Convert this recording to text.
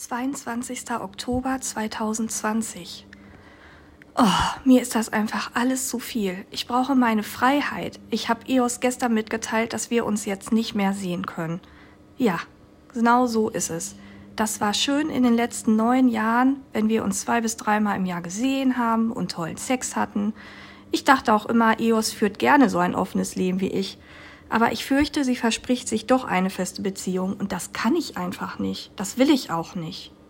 22. Oktober 2020. Oh, mir ist das einfach alles zu viel. Ich brauche meine Freiheit. Ich habe EOS gestern mitgeteilt, dass wir uns jetzt nicht mehr sehen können. Ja, genau so ist es. Das war schön in den letzten 9 Jahren, wenn wir uns 2 bis 3 Mal im Jahr gesehen haben und tollen Sex hatten. Ich dachte auch immer, EOS führt gerne so ein offenes Leben wie ich. Aber ich fürchte, sie verspricht sich doch eine feste Beziehung und das kann ich einfach nicht. Das will ich auch nicht.